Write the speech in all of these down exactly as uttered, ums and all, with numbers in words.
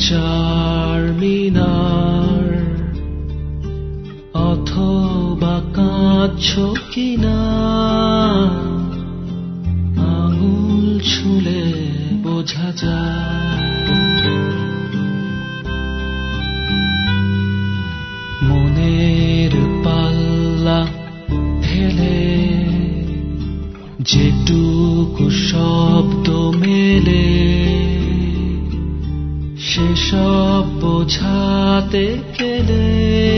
চারমিনার অথবা কাঁদছো কিনা আঙুল ছুলে বোঝা যায়। মনের পাল্লা ঠেলে যেটুকু শব্দ মেলে সেসব বোঝাতে গেলে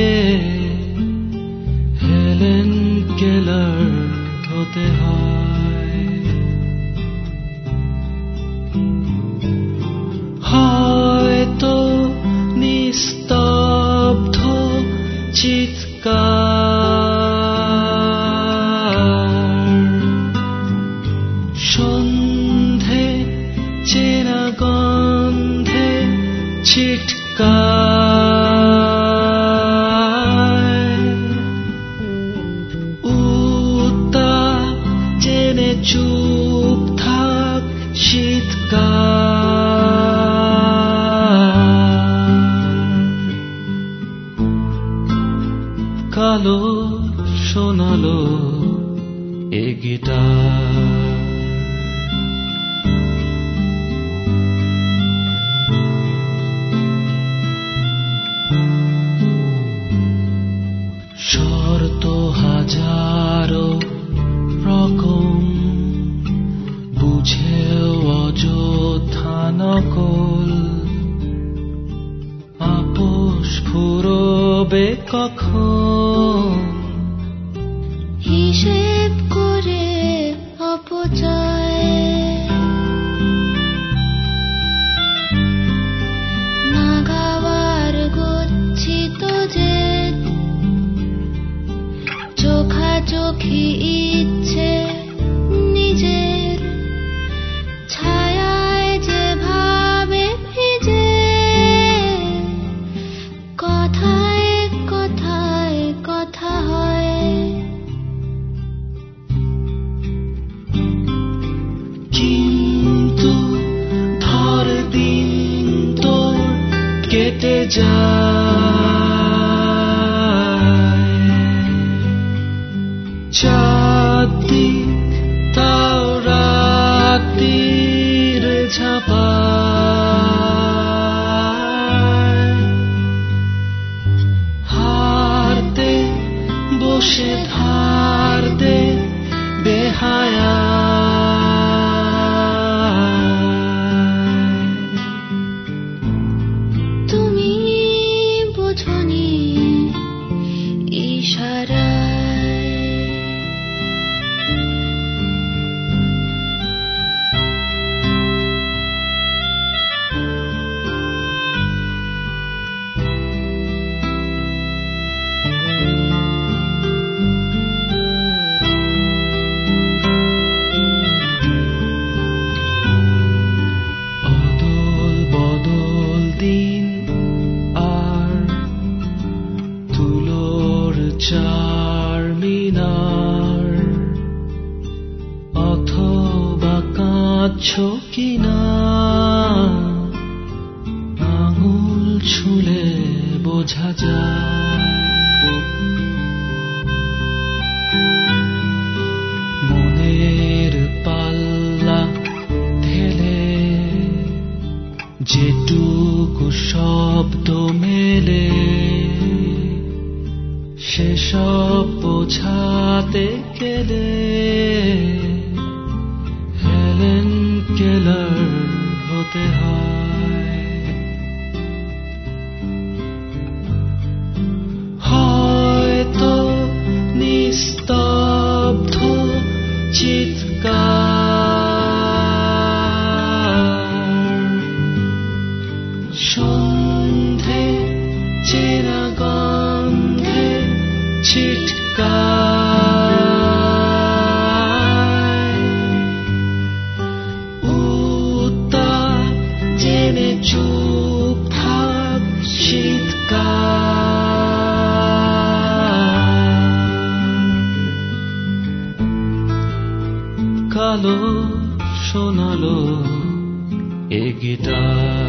হেলেন কেলার হতে হয়। হয়তো নিস্তব্ধ চিৎকার সন্ধে চেনা গন্ধে ছিটকায় উত্তাপ জেনে চুপ থাক শীতকাল। কালো শোনালো এ গিটার শর্ত হাজারো রকম বুঝেও অযথা নকল আপোষ ফুরবে কখন হিসেব করে অপচয় না গাওয়ার গচ্ছিত যে চোখাচোখি ইচ্ছে নিজের ছায়ায় যেভাবে ভিজে কথায় কথায় কথা হয়। কিন্তু ধর দিন তোর কেটে যায় চাঁদিক তাও রাতির ঝাঁপায় হারতে বসে ধার দে বেহায়া তুমি বোঝনি ইশারায় অদল বদল দিন আর তুলোর চারমিনার অথবা কাঁদছো কিনা আঙুল ছুলে বোঝা যায়। মনের পাল্লা ঠেলে যেটুকু শব্দ মেলে সেসব বোঝাতে গেলে হেলেন কেলার হতে হয়। হয়তো নিস্তব্ধ চিৎকার সন্ধে চেনা গন্ধে ছিটকায় উত্তাপ জেনে চুপ থাক শীতকাল। কালো শোনালো এ গিটার।